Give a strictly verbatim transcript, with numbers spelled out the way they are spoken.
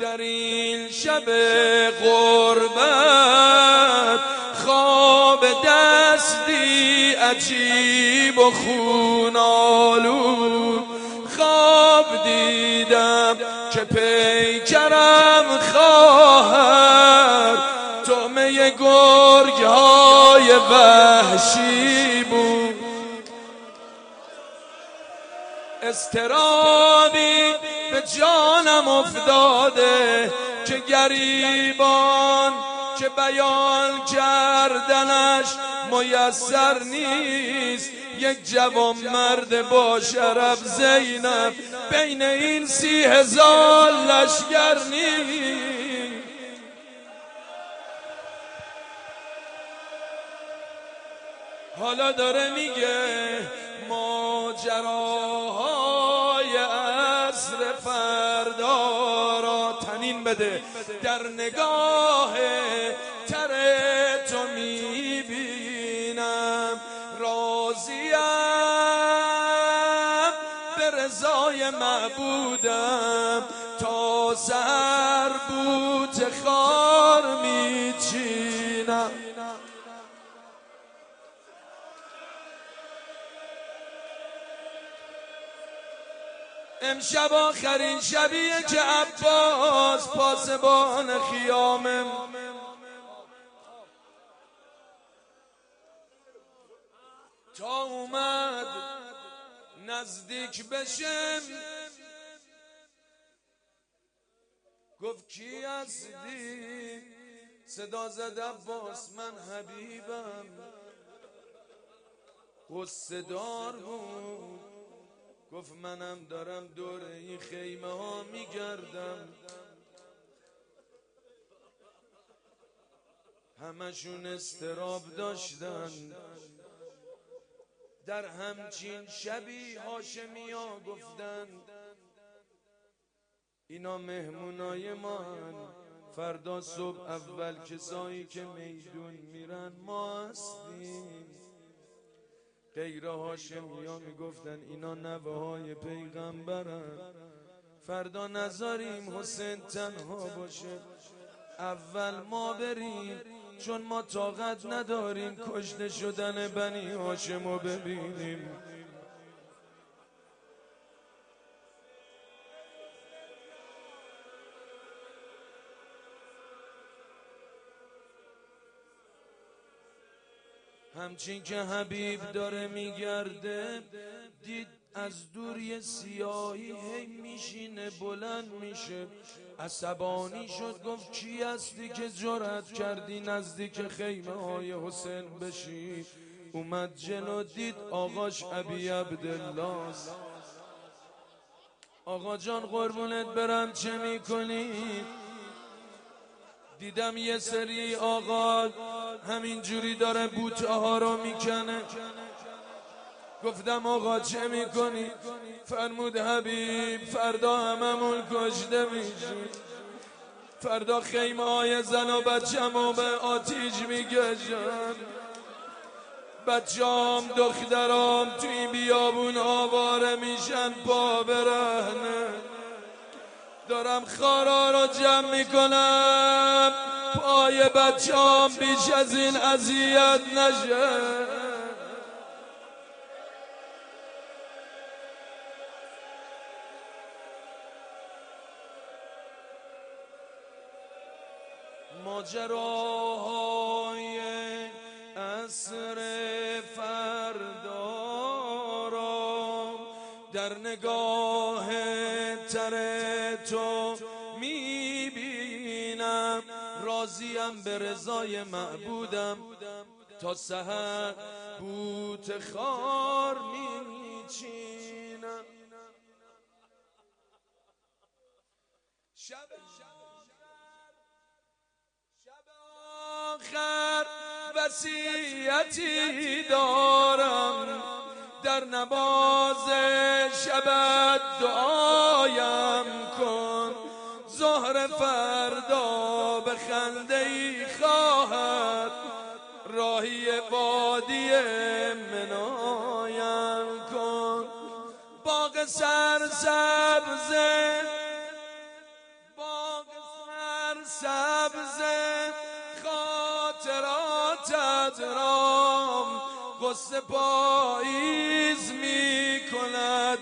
در این شب غربت خواب دستی عجیب و خونالود خواب دیدم که پیکرم خواهر طعمه گرگ‌های وحشی بود. اضطرابی به جانم افتاده که گریبان که بیان کردنش میسر نیست. یک جوان مرد با شرف زینب بین این سی هزار لشگر نیست. حالا داره میگه ماجراهای عصر فردا را تنین بده در نگاه تر تو میبینم. راضیم به رضای معبودم تا سحر بوته خار میچینم. امشب آخرین شبیه که عباس پاسبان خیامه تا اومد نزدیک بشم گفت کی هستی؟ صدا زد عباس من حبیبم. غصه دار بود گفت منم دارم دور این خیمه ها میگردم، همشون استراب داشتن. در همچین شبی هاشمی ها گفتن اینا مهمونای ما هن، فردا صبح اول کسایی که میدون میرن ما هستیم. غیر هاشمی ها میگفتن اینا نوه های پیغمبرن، فردا نذاریم حسین تنها باشه، اول ما بریم چون ما طاقت نداریم کشته شدن بنی هاشمو ببینیم. همچین که حبیب داره میگرده دید از دور یه سیاهی هی میشینه بلند میشه. عصبانی شد گفت کی هستی که جرأت کردی نزدیک خیمه های حسین بشی؟ اومد جلو دید آقاش ابی عبدالله. آقا جان قربونت برم چه میکنی؟ دیدم یه سری آقا همین جوری داره بوته ها رو میکنه. گفتم آقا چه میکنی؟ فرمود حبیب فردا هممون کشته میشیم، فردا خیمه های زن و بچه‌مو به آتیش میکشن، بچه‌ام دخترام توی بیابون آواره میشن پا برهنه. دارم خارا رو جمع میکنم پای بچه‌ام بیش از این اذیت نشه. ماجراهای عصر فردا را در نگاه تر تو میبینم. راضیم به رضای معبودم تا سحر بوته خار میچینم. شب آخر وصیتی دارم، در نماز شبت دعایم کن. ظهر فردا به خنده ای خواهد راهی وادی منایم کن. باغ سرسبز باغ سبز خاطراتت را قصه پاییز می کند.